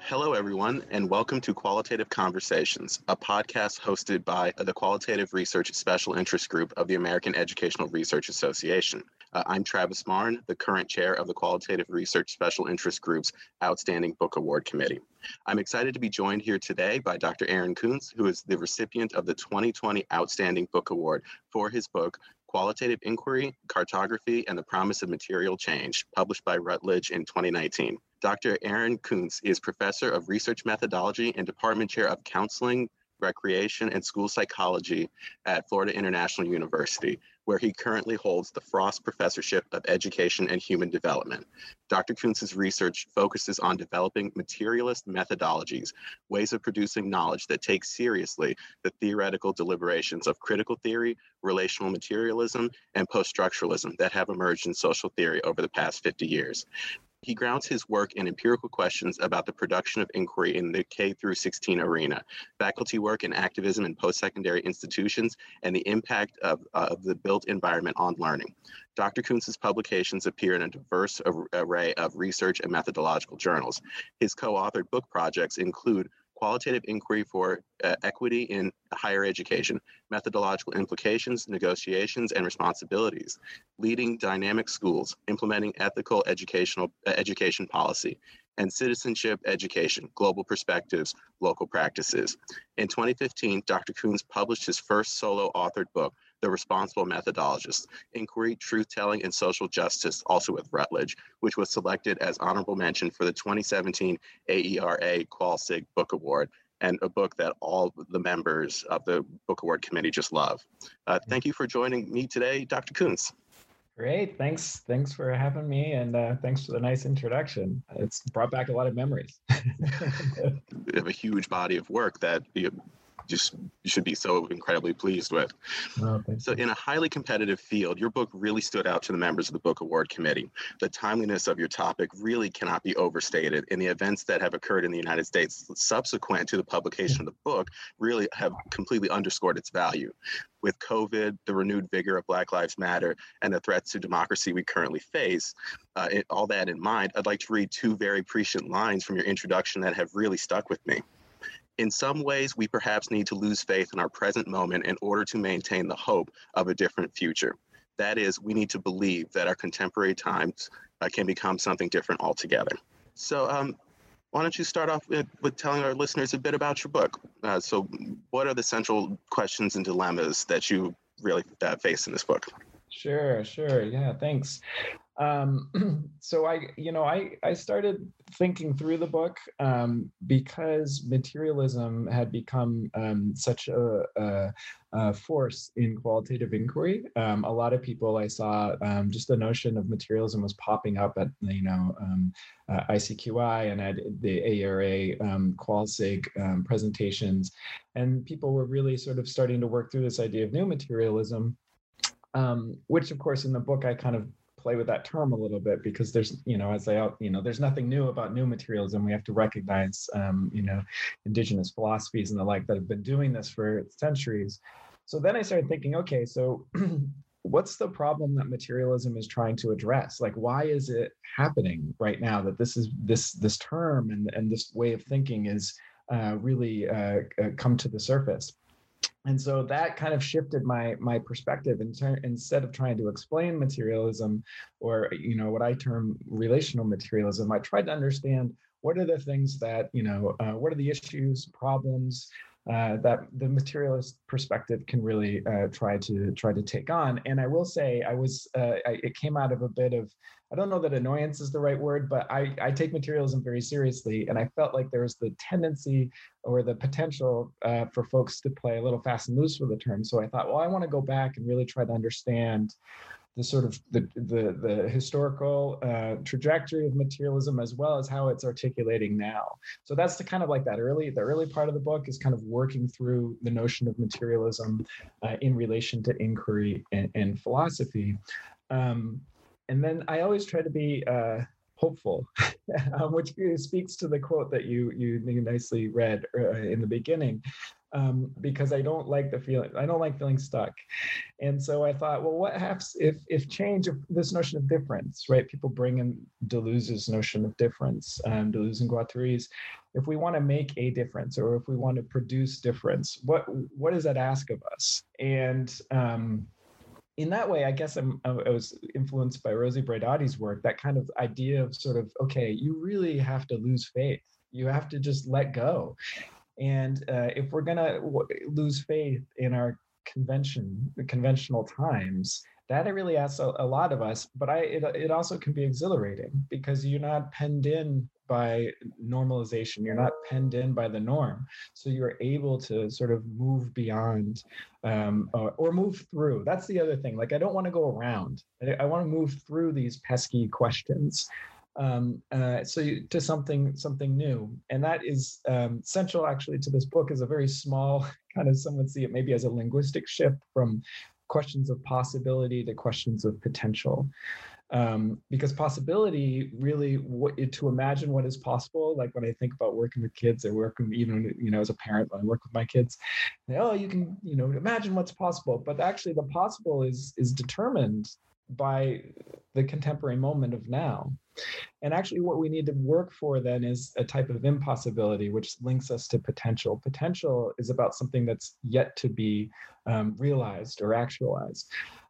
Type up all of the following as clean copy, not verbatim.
Hello, everyone, and welcome to Qualitative Conversations, a podcast hosted by the Qualitative Research Special Interest Group of the American Educational Research Association. I'm Travis Marn, the current chair of the Qualitative Research Special Interest Group's Outstanding Book Award Committee. I'm excited to be joined here today by Dr. Aaron Kuntz, who is the recipient of the 2020 Outstanding Book Award for his book, Qualitative Inquiry, Cartography, and the Promise of Material Change, published by Routledge in 2019. Dr. Aaron Kuntz is professor of research methodology and department chair of counseling, recreation, and school psychology at Florida International University, where he currently holds the Frost Professorship of Education and Human Development. Dr. Kuntz's research focuses on developing materialist methodologies, ways of producing knowledge that take seriously the theoretical deliberations of critical theory, relational materialism, and post-structuralism that have emerged in social theory over the past 50 years. He grounds his work in empirical questions about the production of inquiry in the K through 16 arena, faculty work and activism in post-secondary institutions, and the impact of the built environment on learning. Dr. Kuntz's publications appear in a diverse array of research and methodological journals. His co-authored book projects include Qualitative Inquiry for Equity in Higher Education, Methodological Implications, Negotiations, and Responsibilities, Leading Dynamic Schools, Implementing Ethical Education Policy, and Citizenship Education, Global Perspectives, Local Practices. In 2015, Dr. Kuntz published his first solo authored book, The Responsible Methodologist, Inquiry, Truth-Telling, and Social Justice, also with Routledge, which was selected as honorable mention for the 2017 AERA QualSig Book Award, and a book that all the members of the Book Award Committee just love. Thank you for joining me today, Dr. Kuntz. Great. Thanks for having me, and thanks for the nice introduction. It's brought back a lot of memories. You have a huge body of work that you should be so incredibly pleased with. So in a highly competitive field, your book really stood out to the members of the Book Award Committee. The timeliness of your topic really cannot be overstated, and the events that have occurred in the United States subsequent to the publication of the book really have completely underscored its value. With COVID, the renewed vigor of Black Lives Matter, and the threats to democracy we currently face, all that in mind, I'd like to read two very prescient lines from your introduction that have really stuck with me. In some ways, we perhaps need to lose faith in our present moment in order to maintain the hope of a different future. That is, we need to believe that our contemporary times can become something different altogether. So why don't you start off with telling our listeners a bit about your book? So what are the central questions and dilemmas that you really face in this book? Sure. Yeah, thanks. So I started thinking through the book because materialism had become such a force in qualitative inquiry. A lot of people I saw, just the notion of materialism was popping up at ICQI and at the AERA QualSig presentations, and people were really sort of starting to work through this idea of new materialism, which of course in the book I kind of play with that term a little bit because there's, there's nothing new about new materialism. We have to recognize, indigenous philosophies and the like that have been doing this for centuries. So then I started thinking, okay, so what's the problem that materialism is trying to address? Like, why is it happening right now that this term and this way of thinking is really come to the surface? And so that kind of shifted my perspective. Instead of trying to explain materialism, or what I term relational materialism, I tried to understand what are the things that what are the issues, problems that the materialist perspective can really try to take on. And I will say, it came out of a bit of, I don't know that annoyance is the right word, but I take materialism very seriously, and I felt like there was the tendency or the potential for folks to play a little fast and loose with the term. So I thought, well, I want to go back and really try to understand the sort of the historical trajectory of materialism, as well as how it's articulating now. So that's the kind of like the early part of the book is kind of working through the notion of materialism in relation to inquiry and philosophy. And then I always try to be hopeful, which speaks to the quote that you nicely read in the beginning. because I don't like feeling stuck. And so I thought, well, what happens if change, if this notion of difference, right? People bring in Deleuze's notion of difference, Deleuze and Guattari's. If we want to make a difference, or if we want to produce difference, what does that ask of us? And in that way, I guess I was influenced by Rosi Braidati's work, that kind of idea of sort of, okay, you really have to lose faith. You have to just let go. And if we're going to lose faith in our conventional times, that really asks a lot of us. But it also can be exhilarating, because you're not penned in by normalization. You're not penned in by the norm. So you're able to sort of move beyond or move through. That's the other thing. Like, I don't want to go around. I want to move through these pesky questions to something new. And that is central actually to this book, is a very small kind of, some would see it maybe as a linguistic shift from questions of possibility to questions of potential. Because possibility really, to imagine what is possible, like when I think about working with kids, or working even, as a parent, when I work with my kids, you can, imagine what's possible. But actually the possible is determined by the contemporary moment of now. And actually what we need to work for then is a type of impossibility, which links us to potential. Potential is about something that's yet to be realized or actualized.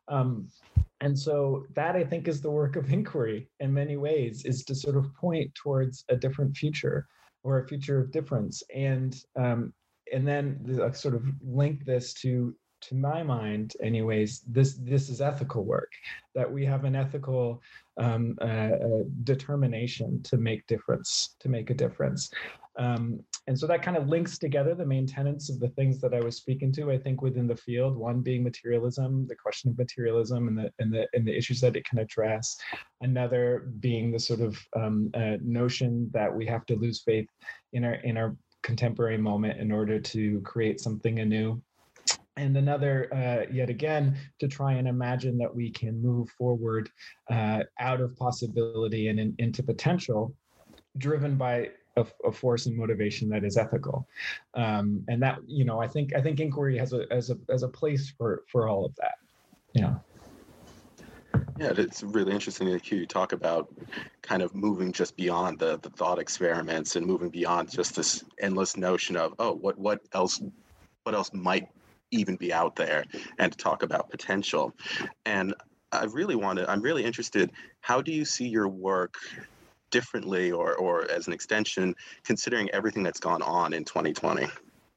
And so that, I think, is the work of inquiry in many ways, is to sort of point towards a different future, or a future of difference. And then sort of link this to my mind anyways, this is ethical work, that we have an ethical determination to make a difference. And so that kind of links together the main tenets of the things that I was speaking to, I think, within the field. One being materialism, the question of materialism and the issues that it can address. Another being the sort of notion that we have to lose faith in our contemporary moment in order to create something anew. And another, yet again, to try and imagine that we can move forward out of possibility and into potential, driven by a force and motivation that is ethical. And that, I think inquiry has a place for all of that. Yeah. Yeah, it's really interesting to hear you talk about kind of moving just beyond the thought experiments, and moving beyond just this endless notion of, what else might even be out there, and to talk about potential. And I'm really interested, how do you see your work differently, or as an extension, considering everything that's gone on in 2020?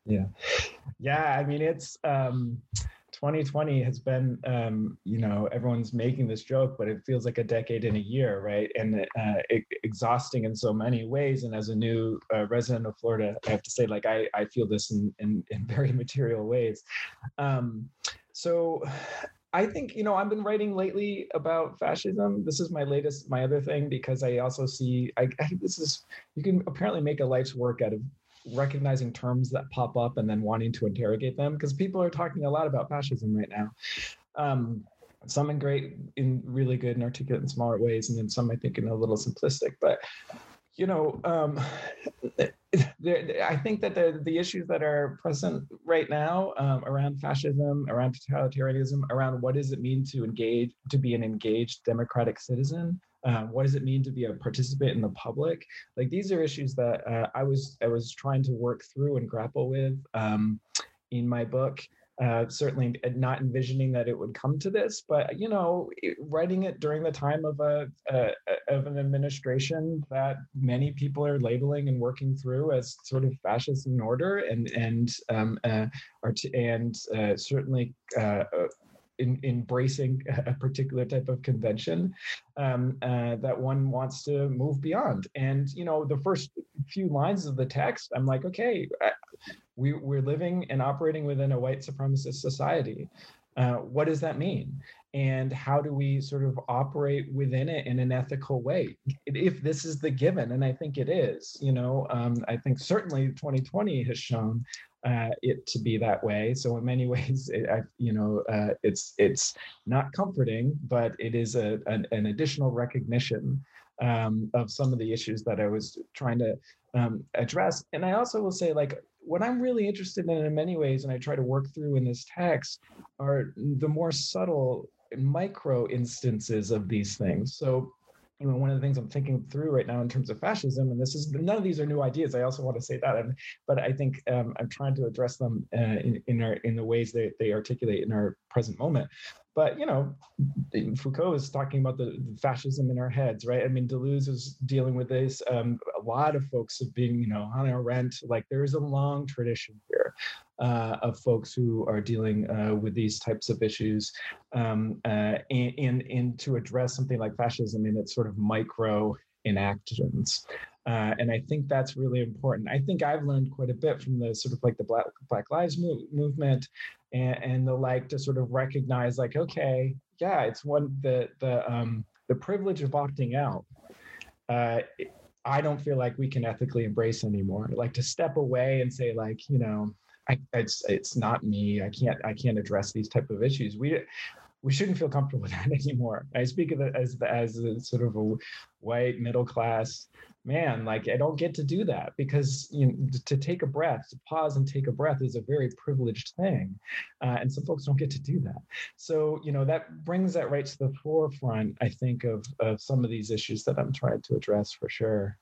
Yeah, I mean, it's 2020 has been, everyone's making this joke, but it feels like a decade in a year, right? And exhausting in so many ways. And as a new resident of Florida, I have to say, like, I feel this in very material ways. So I think, I've been writing lately about fascism. This is my other thing, because I also see, you can apparently make a life's work out of recognizing terms that pop up and then wanting to interrogate them, because people are talking a lot about fascism right now. Some in really good and articulate and smart ways, and then some, I think, in a little simplistic. But I think that the issues that are present right now around fascism, around totalitarianism, around what does it mean to be an engaged democratic citizen, what does it mean to be a participant in the public? Like, these are issues that I was trying to work through and grapple with in my book. Certainly not envisioning that it would come to this, but writing it during the time of an administration that many people are labeling and working through as sort of fascist in order, and certainly embracing a particular type of convention that one wants to move beyond. And the first few lines of the text, I'm like, okay, we're living and operating within a white supremacist society. What does that mean? And how do we sort of operate within it in an ethical way, if this is the given? And I think it is. I think certainly 2020 has shown it to be that way. So in many ways, it's not comforting, but it is an additional recognition of some of the issues that I was trying to address. And I also will say, like, what I'm really interested in many ways, and I try to work through in this text, are the more subtle micro instances of these things. So, one of the things I'm thinking through right now in terms of fascism, and this is none of these are new ideas. I also want to say that, but I think I'm trying to address them in the ways that they articulate in our present moment. But Foucault is talking about the fascism in our heads, right? I mean, Deleuze is dealing with this. A lot of folks have been, Hannah Arendt. Like, there is a long tradition here of folks who are dealing with these types of issues, and to address something like fascism in its sort of micro enactions. And I think that's really important. I think I've learned quite a bit from the sort of like the Black Lives movement and the like, to sort of recognize, like, okay, yeah, it's the privilege of opting out. I don't feel like we can ethically embrace anymore. Like, to step away and say, like, it's not me. I can't address these type of issues. We shouldn't feel comfortable with that anymore. I speak of it as a sort of a white middle class man. Like, I don't get to do that, because to take a breath, to pause and take a breath, is a very privileged thing, and some folks don't get to do that. So that brings that right to the forefront, I think, of some of these issues that I'm trying to address, for sure.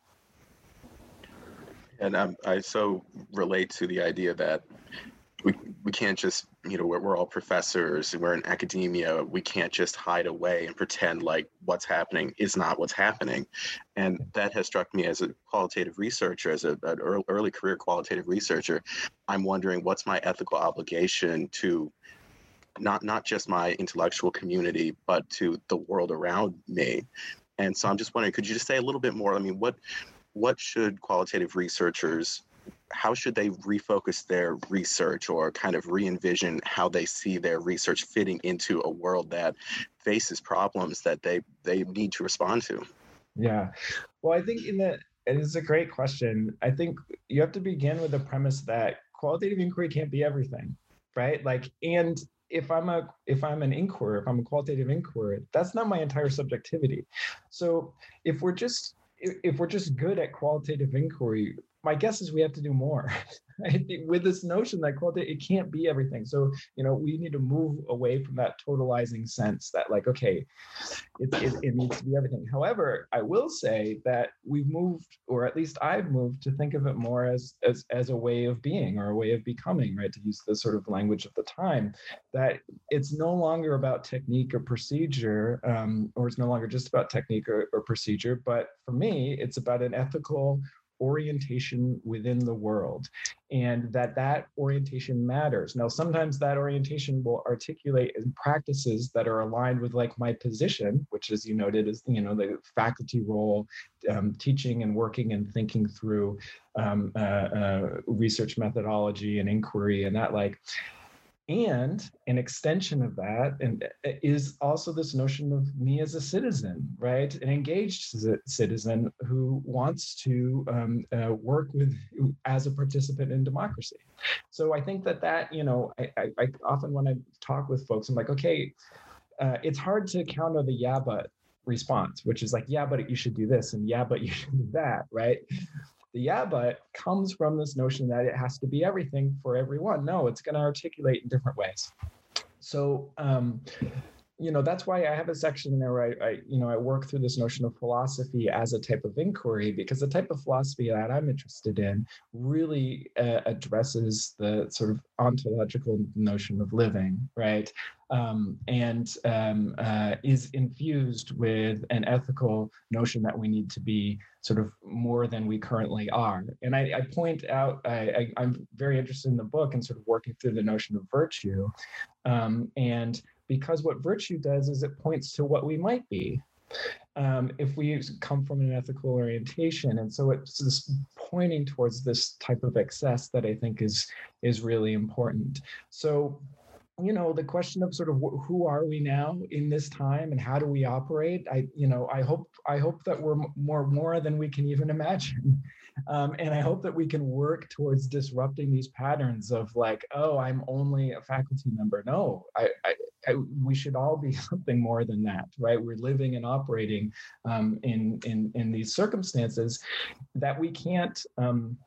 And I so relate to the idea that we can't just, we're all professors, we're in academia, we can't just hide away and pretend like what's happening is not what's happening. And that has struck me as a qualitative researcher, as an early career qualitative researcher. I'm wondering, what's my ethical obligation to not just my intellectual community, but to the world around me? And so I'm just wondering, could you just say a little bit more? I mean, what should qualitative researchers, how should they refocus their research, or kind of re-envision how they see their research fitting into a world that faces problems that they need to respond to? Yeah. Well, I think it is a great question. I think you have to begin with the premise that qualitative inquiry can't be everything, right? Like, and if I'm an inquirer, if I'm a qualitative inquirer, that's not my entire subjectivity. So if we're just good at qualitative inquiry, my guess is we have to do more. With this notion that it can't be everything. So, we need to move away from that totalizing sense that, like, okay, it needs to be everything. However, I will say that we've moved, or at least I've moved, to think of it more as a way of being, or a way of becoming, right? To use the sort of language of the time, that it's no longer about technique or procedure, or it's no longer just about technique or procedure, but for me, it's about an ethical orientation within the world, and that orientation matters. Now, sometimes that orientation will articulate in practices that are aligned with, like, my position, which, as you noted, is the faculty role, teaching and working and thinking through research methodology and inquiry, and that, like. And an extension of that is also this notion of me as a citizen, right? An engaged citizen who wants to work as a participant in democracy. So I think that I often, when I talk with folks, I'm like, okay, it's hard to counter the yeah, but response, which is like, yeah, but you should do this, and yeah, but you should do that, right? The yeah, but comes from this notion that it has to be everything for everyone. No, it's going to articulate in different ways. So, that's why I have a section there where I work through this notion of philosophy as a type of inquiry, because the type of philosophy that I'm interested in really addresses the sort of ontological notion of living, right? And is infused with an ethical notion that we need to be sort of more than we currently are. And I point out, I'm very interested in the book and sort of working through the notion of virtue. And because what virtue does is it points to what we might be if we come from an ethical orientation. And so it's this pointing towards this type of excess that I think is really important. So, the question of sort of who are we now in this time, and how do we operate? I hope that we're more than we can even imagine. And I hope that we can work towards disrupting these patterns of, like, oh, I'm only a faculty member. No, we should all be something more than that, right? We're living and operating in these circumstances that we can't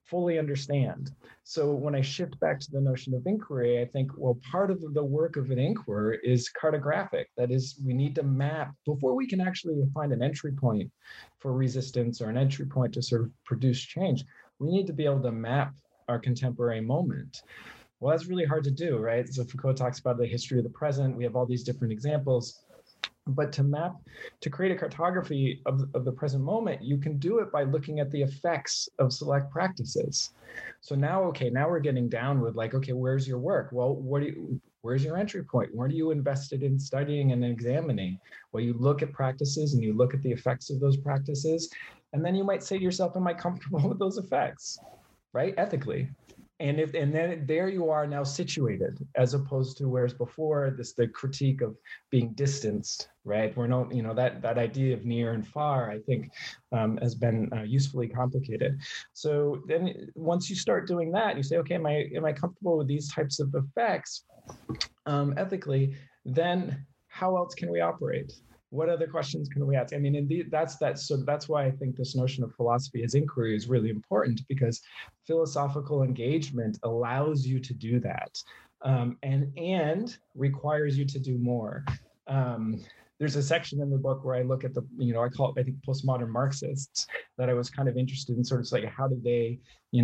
fully understand. So when I shift back to the notion of inquiry, I think, well, part of the work of an inquirer is cartographic. That is, we need to map before we can actually find an entry point for resistance or an entry point to sort of produce change. We need to be able to map our contemporary moment. Well, that's really hard to do, right? So Foucault talks about the history of the present. We have all these different examples. But to create a cartography of the present moment, you can do it by looking at the effects of select practices. So now we're getting down with like, okay, where's your work? Well, where's your entry point? What are you invested in studying and examining? Well, you look at practices and you look at the effects of those practices. And then you might say to yourself, am I comfortable with those effects, right? Ethically. And then there you are now situated, as opposed to whereas before the critique of being distanced, right? We're not, that idea of near and far, I think, has been usefully complicated. So then once you start doing that, you say, okay, am I comfortable with these types of effects ethically? Then how else can we operate? What other questions can we ask? I mean, indeed, that's why I think this notion of philosophy as inquiry is really important, because philosophical engagement allows you to do that, and requires you to do more. There's a section in the book where I look at I call it, I think, postmodern Marxists, that I was kind of interested in sort of like, how did they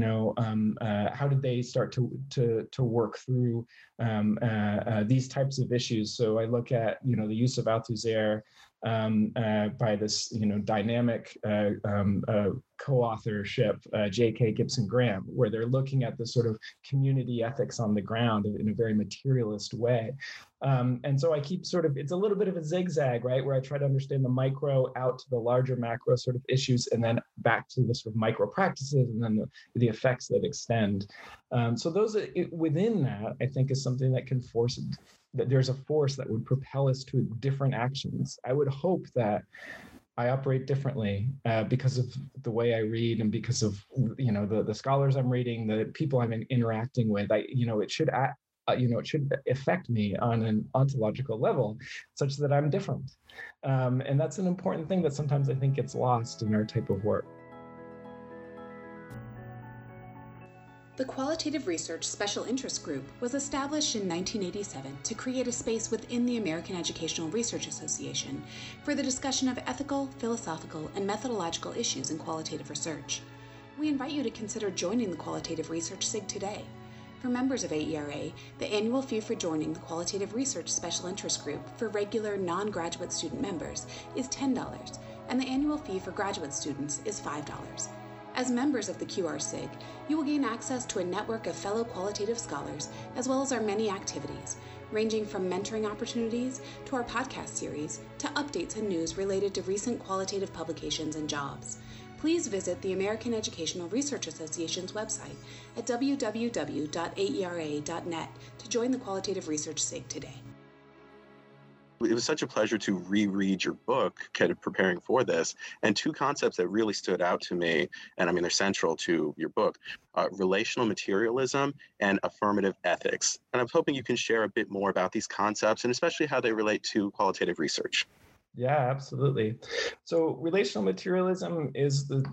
start to work through these types of issues? So I look at, the use of Althusser by this, dynamic co-authorship, J.K. Gibson Graham, where they're looking at the sort of community ethics on the ground in a very materialist way. And so I keep it's a little bit of a zigzag, right, where I try to understand the micro out to the larger macro sort of issues, and then back to the sort of micro practices, and then the effects that extend. So within that, I think, is something that can that there's a force that would propel us to different actions. I would hope that I operate differently because of the way I read, and because of the scholars I'm reading, the people I'm interacting with. It should affect me on an ontological level, such that I'm different, and that's an important thing that sometimes I think gets lost in our type of work. The Qualitative Research Special Interest Group was established in 1987 to create a space within the American Educational Research Association for the discussion of ethical, philosophical, and methodological issues in qualitative research. We invite you to consider joining the Qualitative Research SIG today. For members of AERA, the annual fee for joining the Qualitative Research Special Interest Group for regular non-graduate student members is $10, and the annual fee for graduate students is $5. As members of the QRSIG, you will gain access to a network of fellow qualitative scholars, as well as our many activities, ranging from mentoring opportunities to our podcast series to updates and news related to recent qualitative publications and jobs. Please visit the American Educational Research Association's website at www.aera.net to join the Qualitative Research SIG today. It was such a pleasure to reread your book, kind of preparing for this, and two concepts that really stood out to me, and I mean, they're central to your book, relational materialism and affirmative ethics. And I'm hoping you can share a bit more about these concepts, and especially how they relate to qualitative research. Yeah, absolutely. So relational materialism is the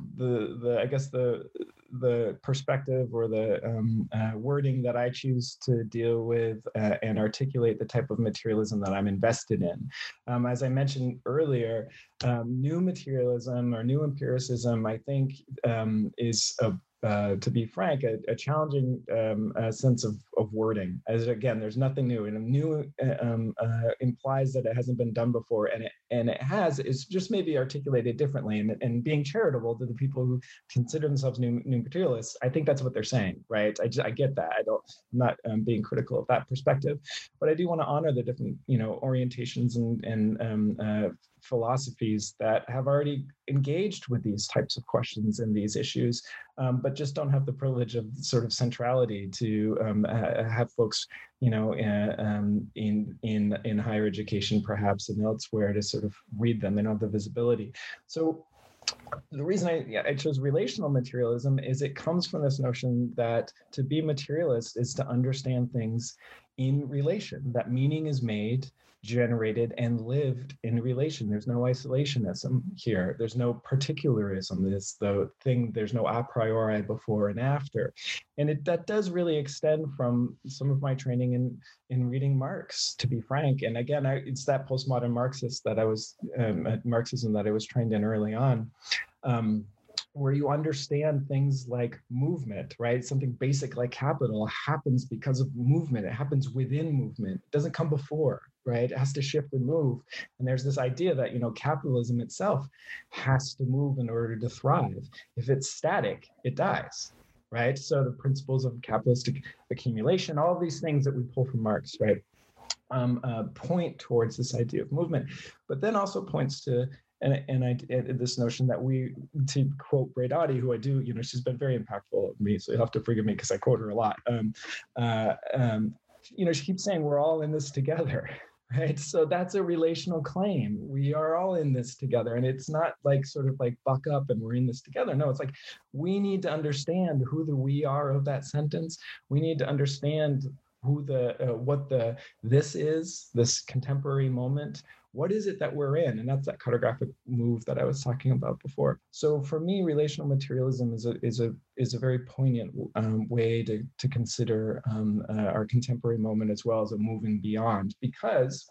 perspective or the wording that I choose to deal with and articulate the type of materialism that I'm invested in. As I mentioned earlier, new materialism or new empiricism, I think, is to be frank, a challenging sense of wording. As again, there's nothing new, and new implies that it hasn't been done before, and it has. It's just maybe articulated differently. And being charitable to the people who consider themselves new materialists, I think that's what they're saying, right? I get that. I'm not being critical of that perspective, but I do want to honor the different orientations and philosophies that have already engaged with these types of questions and these issues, but just don't have the privilege of sort of centrality to have folks, in higher education perhaps and elsewhere to sort of read them. They don't have the visibility. So the reason I chose relational materialism is it comes from this notion that to be materialist is to understand things in relation, that meaning is made, generated, and lived in relation. There's no isolationism here. There's no particularism. There's no a priori before and after. And that does really extend from some of my training in reading Marx, to be frank. And again, it's that postmodern Marxism that I was trained in early on. Where you understand things like movement, right? Something basic like capital happens because of movement. It happens within movement. It doesn't come before, right? It has to shift and move. And there's this idea that, capitalism itself has to move in order to thrive. If it's static, it dies, right? So the principles of capitalistic accumulation, all of these things that we pull from Marx, right, point towards this idea of movement, but then also points to this notion that to quote Braidotti, who I do, she's been very impactful on me, so you'll have to forgive me because I quote her a lot. She keeps saying we're all in this together, right? So that's a relational claim. We are all in this together, and it's not like sort of like buck up and we're in this together. No, it's like we need to understand who the we are of that sentence. We need to understand who this is, this contemporary moment. What is it that we're in? And that's that cartographic move that I was talking about before. So for me, relational materialism is a very poignant way to consider our contemporary moment as well as a moving beyond, because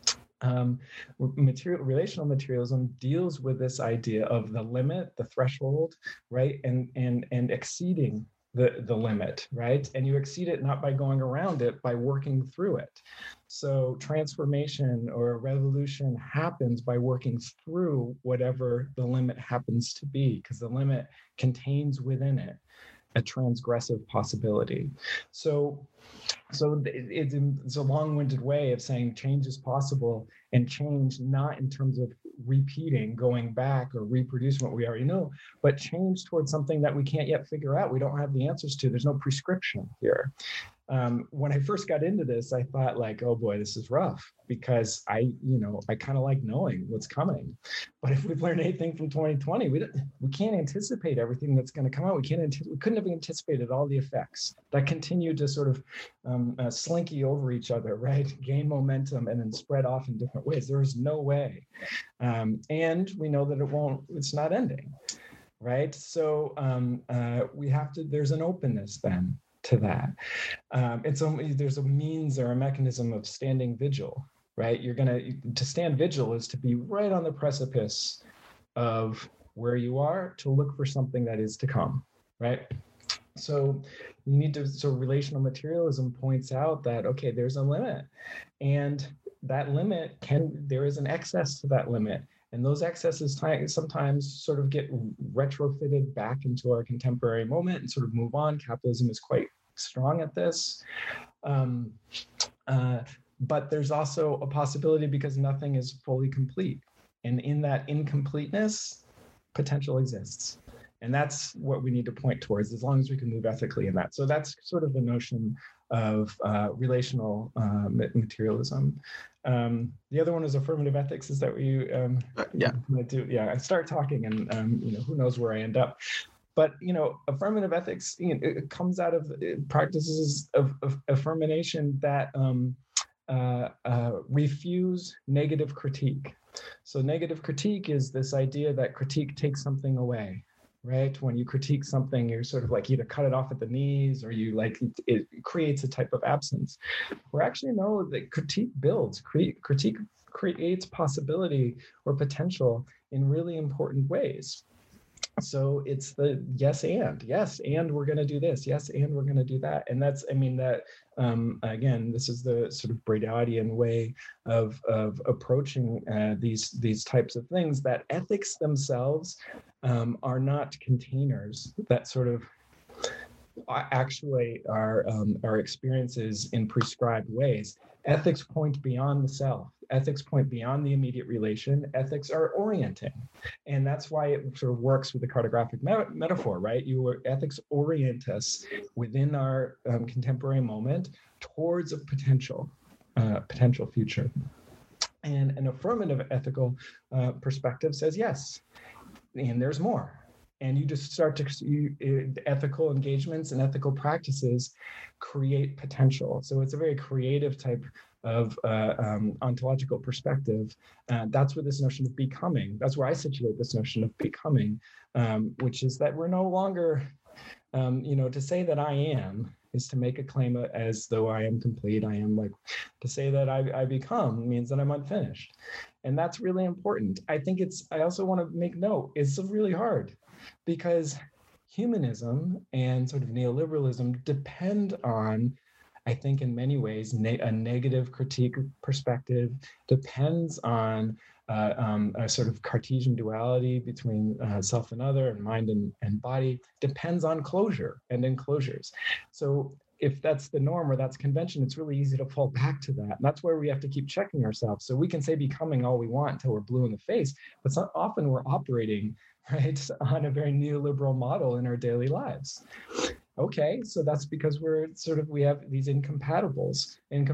relational materialism deals with this idea of the limit, the threshold, right, and exceeding the limit, right? And you exceed it not by going around it, by working through it. So transformation or revolution happens by working through whatever the limit happens to be, because the limit contains within it a transgressive possibility. So it's a long-winded way of saying change is possible, and change not in terms of repeating, going back, or reproducing what we already know, but change towards something that we can't yet figure out. We don't have the answers to. There's no prescription here. When I first got into this, I thought like, oh boy, this is rough, because I kind of like knowing what's coming. But if we've learned anything from 2020, we can't anticipate everything that's going to come out. We couldn't have anticipated all the effects that continue to sort of slinky over each other, right? Gain momentum and then spread off in different ways. There is no way. And we know that it's not ending, right? So there's an openness then to that. There's a means or a mechanism of standing vigil, right? To stand vigil is to be right on the precipice of where you are, to look for something that is to come, right? So relational materialism points out that, okay, there's a limit, and that limit there is an excess to that limit. And those excesses sometimes sort of get retrofitted back into our contemporary moment and sort of move on. Capitalism is quite strong at this. But there's also a possibility, because nothing is fully complete. And in that incompleteness, potential exists. And that's what we need to point towards, as long as we can move ethically in that. So that's sort of the notion of relational materialism. The other one is affirmative ethics. Is that what you do? Yeah, I start talking and who knows where I end up. But affirmative ethics, it comes out of practices of affirmation that refuse negative critique. So negative critique is this idea that critique takes something away. Right? When you critique something, you're sort of like either cut it off at the knees, or you it creates a type of absence. We actually know that critique builds. Critique creates possibility or potential in really important ways. So it's the yes, and we're going to do this. Yes, and we're going to do that. And that's, again, this is the sort of Braidottian way of approaching these types of things, that ethics themselves are not containers that sort of actuate our experiences in prescribed ways. Ethics point beyond the self. Ethics point beyond the immediate relation. Ethics are orienting. And that's why it sort of works with the cartographic metaphor, right? Ethics orient us within our contemporary moment towards a potential future. And an affirmative ethical perspective says yes, and there's more. And you just start to, ethical engagements and ethical practices create potential. So it's a very creative type of ontological perspective. That's where this notion of becoming, that's where I situate this notion of becoming, which is that we're no longer, to say that I am is to make a claim as though I am complete. I am like, to say that I become means that I'm unfinished. And that's really important. I also want to make note, it's really hard because humanism and sort of neoliberalism depend on, I think in many ways, a negative critique perspective, depends on a sort of Cartesian duality between self and other and mind and body, depends on closure and enclosures. So if that's the norm or that's convention, it's really easy to fall back to that. And that's where we have to keep checking ourselves. So we can say becoming all we want until we're blue in the face, but often we're operating, right, on a very neoliberal model in our daily lives. Okay, so that's because we have these incompatibilities.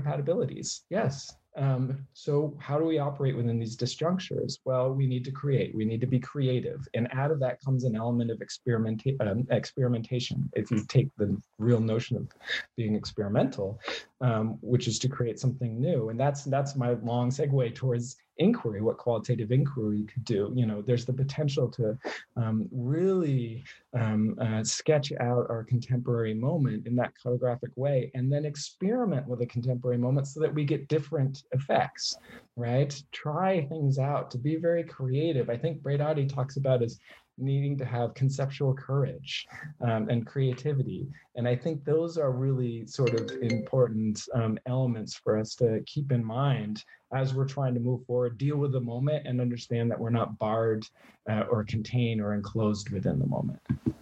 Yes. So how do we operate within these disjunctures? Well, we need to create, we need to be creative. And out of that comes an element of experimentation. If you take the real notion of being experimental, which is to create something new. And that's my long segue towards inquiry, what qualitative inquiry could do. There's the potential to really sketch out our contemporary moment in that cartographic way, and then experiment with a contemporary moment so that we get different effects, right? Try things out, to be very creative. I think Braidati talks about as needing to have conceptual courage and creativity. And I think those are really sort of important elements for us to keep in mind as we're trying to move forward, deal with the moment, and understand that we're not barred or contained or enclosed within the moment.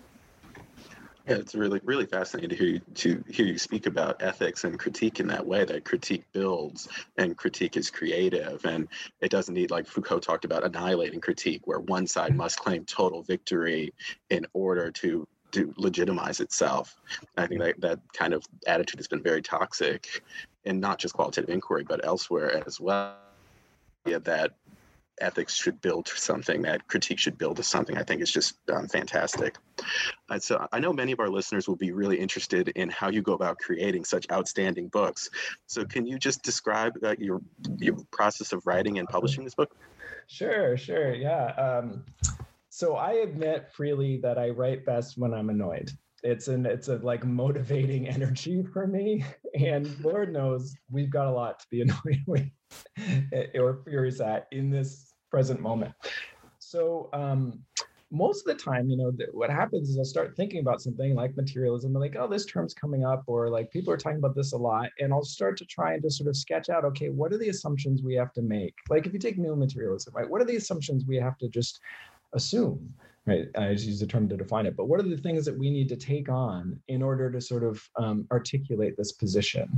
Yeah, it's really, really fascinating to hear you speak about ethics and critique in that way, that critique builds and critique is creative. And it doesn't need, like Foucault talked about, annihilating critique, where one side must claim total victory in order to legitimize itself. And I think that kind of attitude has been very toxic, and not just qualitative inquiry, but elsewhere as well. Yeah, that ethics should build to something, that critique should build to something, I think is just fantastic. So I know many of our listeners will be really interested in how you go about creating such outstanding books. So can you just describe your process of writing and publishing this book? Sure, yeah. So I admit freely that I write best when I'm annoyed. It's a like motivating energy for me, and Lord knows we've got a lot to be annoyed with or furious at in this present moment. So most of the time, what happens is I'll start thinking about something like materialism, and like, oh, this term's coming up, or like people are talking about this a lot, and I'll start to try and just sort of sketch out, okay, what are the assumptions we have to make? Like if you take new materialism, right, what are the assumptions we have to just assume, right? I just use the term to define it, but what are the things that we need to take on in order to sort of articulate this position?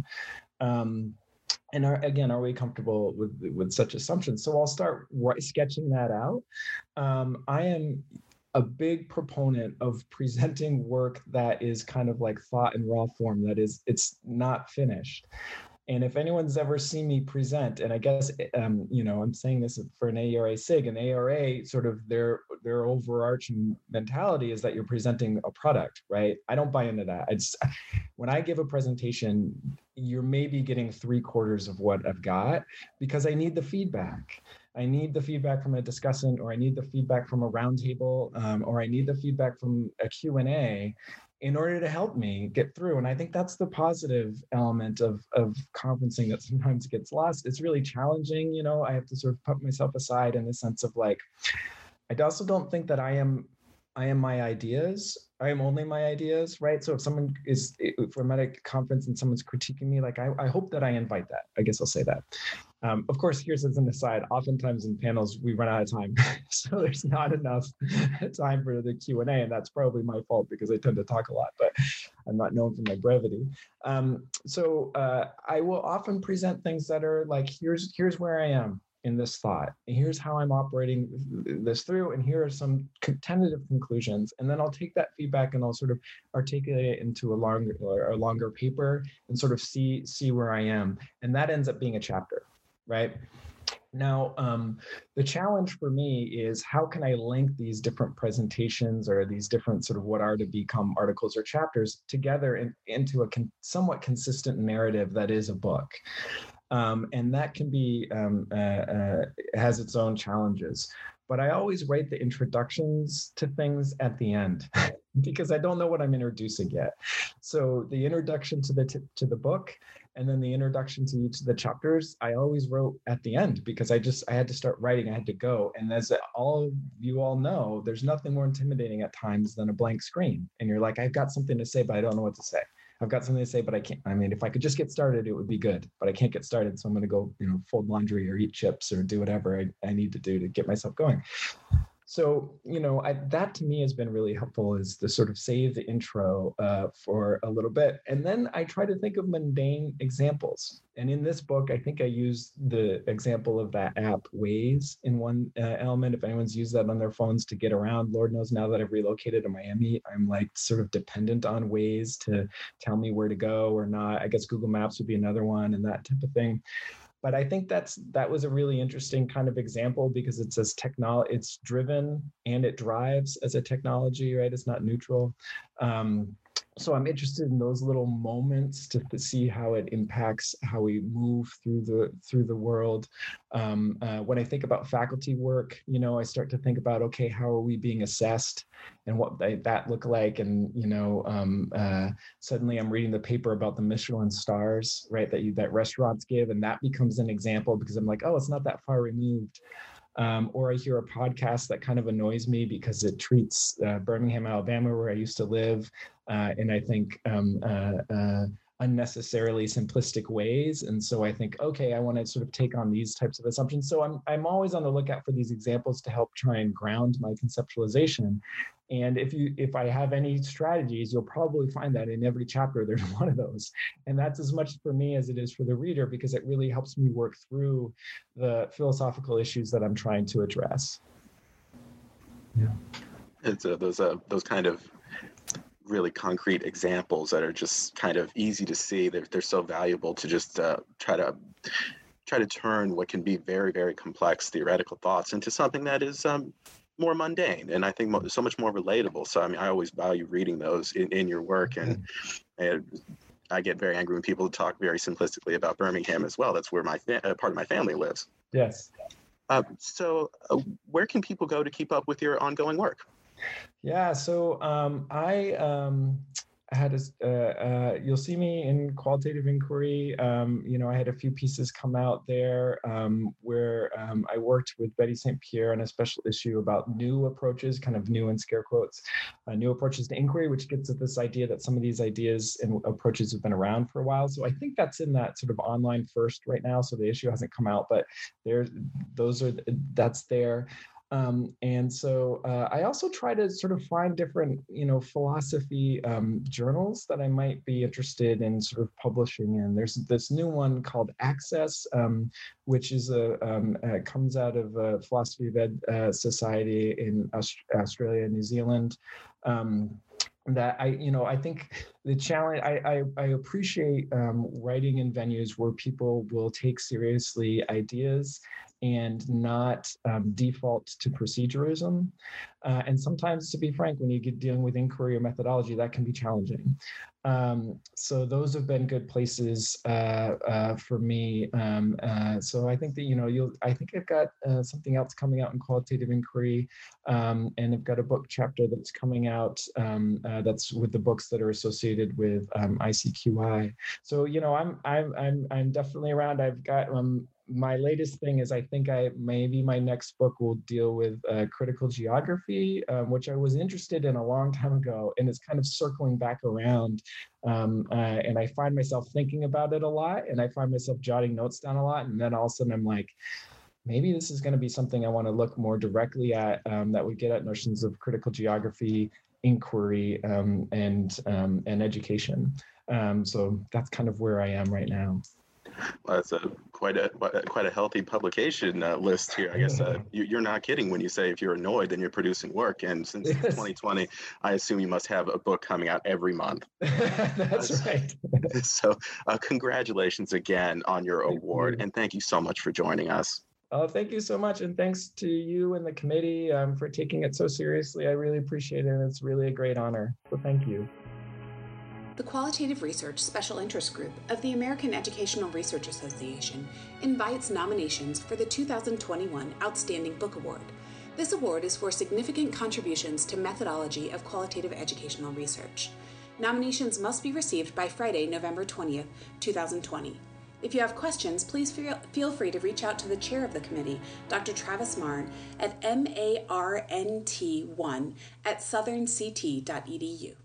And are we comfortable with such assumptions? So I'll start sketching that out. I am a big proponent of presenting work that is kind of like thought in raw form, that is, it's not finished. And if anyone's ever seen me present, and I guess, I'm saying this for an AERA SIG, an ARA sort of their overarching mentality is that you're presenting a product, right? I don't buy into that. When I give a presentation, you're maybe getting 3/4 of what I've got, because I need the feedback. I need the feedback from a discussant, or I need the feedback from a roundtable, or I need the feedback from a Q&A in order to help me get through. And I think that's the positive element of conferencing that sometimes gets lost. It's really challenging. I have to sort of put myself aside in the sense of like, I also don't think that I am my ideas. I am only my ideas, right? So if I'm at a conference and someone's critiquing me, like I hope that I invite that. I guess I'll say that. Of course, here's as an aside, oftentimes in panels, we run out of time. So there's not enough time for the Q&A, and that's probably my fault because I tend to talk a lot, but I'm not known for my brevity. So I will often present things that are like, here's where I am in this thought, and here's how I'm operating this through, and here are some tentative conclusions. And then I'll take that feedback and I'll sort of articulate it into a longer paper and sort of see where I am. And that ends up being a chapter, right? Now, the challenge for me is how can I link these different presentations or these different sort of what are to become articles or chapters together into a somewhat consistent narrative that is a book. And that can be, has its own challenges. But I always write the introductions to things at the end because I don't know what I'm introducing yet. So the introduction to the book and then the introduction to each of the chapters, I always wrote at the end because I had to start writing. I had to go. And as you all know, there's nothing more intimidating at times than a blank screen. And you're like, I've got something to say, but I don't know what to say. I've got something to say, but I can't. I mean, if I could just get started, it would be good, but I can't get started. So I'm going to go, fold laundry or eat chips or do whatever I need to do to get myself going. So, that to me has been really helpful, is to sort of save the intro for a little bit. And then I try to think of mundane examples. And in this book, I think I used the example of that app Waze in one element. If anyone's used that on their phones to get around, Lord knows now that I've relocated to Miami, I'm like sort of dependent on Waze to tell me where to go or not. I guess Google Maps would be another one and that type of thing. But I think that was a really interesting kind of example because it's driven and it drives as a technology, right? It's not neutral. So I'm interested in those little moments to see how it impacts how we move through the world. When I think about faculty work, I start to think about, okay, how are we being assessed and what that look like? And, suddenly I'm reading the paper about the Michelin stars, right, that restaurants give. And that becomes an example because I'm like, oh, it's not that far removed. Or I hear a podcast that kind of annoys me because it treats Birmingham, Alabama, where I used to live, in I think unnecessarily simplistic ways. And so I think, okay, I want to sort of take on these types of assumptions. So I'm always on the lookout for these examples to help try and ground my conceptualization. And if I have any strategies, you'll probably find that in every chapter there's one of those. And that's as much for me as it is for the reader, because it really helps me work through the philosophical issues that I'm trying to address. Yeah. It's those kind of really concrete examples that are just kind of easy to see. They're so valuable to just try to turn what can be very, very complex theoretical thoughts into something that is more mundane, and I think so much more relatable. So, I mean, I always value reading those in your work, and I get very angry when people talk very simplistically about Birmingham as well. That's where part of my family lives. Yes. So where can people go to keep up with your ongoing work? Yeah, so I had you'll see me in Qualitative Inquiry. I had a few pieces come out there where I worked with Betty St. Pierre on a special issue about new approaches, kind of new in scare quotes, new approaches to inquiry, which gets at this idea that some of these ideas and approaches have been around for a while. So I think that's in that sort of online first right now. So the issue hasn't come out, but that's there. And so I also try to sort of find different, philosophy journals that I might be interested in sort of publishing in. There's this new one called Access, which is comes out of a Philosophy of Ed Society in Australia and New Zealand. That I think the challenge, I appreciate writing in venues where people will take seriously ideas and not default to procedurism. And sometimes, to be frank, when you get dealing with inquiry or methodology, that can be challenging. So those have been good places for me. So I think that, I think I've got something else coming out in Qualitative Inquiry, and I've got a book chapter that's coming out that's with the books that are associated with ICQI. So, I'm definitely around. I've got my latest thing is I think maybe my next book will deal with critical geography, which I was interested in a long time ago, and it's kind of circling back around. And I find myself thinking about it a lot, and I find myself jotting notes down a lot, and then all of a sudden I'm like, maybe this is going to be something I want to look more directly at, that would get at notions of critical geography, inquiry, and education. So that's kind of where I am right now. Well, that's quite a healthy publication list here. I guess you're not kidding when you say if you're annoyed, then you're producing work. And since 2020, I assume you must have a book coming out every month. That's right. So congratulations again on your award. And thank you so much for joining us. Oh, thank you so much. And thanks to you and the committee for taking it so seriously. I really appreciate it. And it's really a great honor. So thank you. The Qualitative Research Special Interest Group of the American Educational Research Association invites nominations for the 2021 Outstanding Book Award. This award is for significant contributions to methodology of qualitative educational research. Nominations must be received by Friday, November 20th, 2020. If you have questions, please feel free to reach out to the chair of the committee, Dr. Travis Marn, at marnt1@southernct.edu.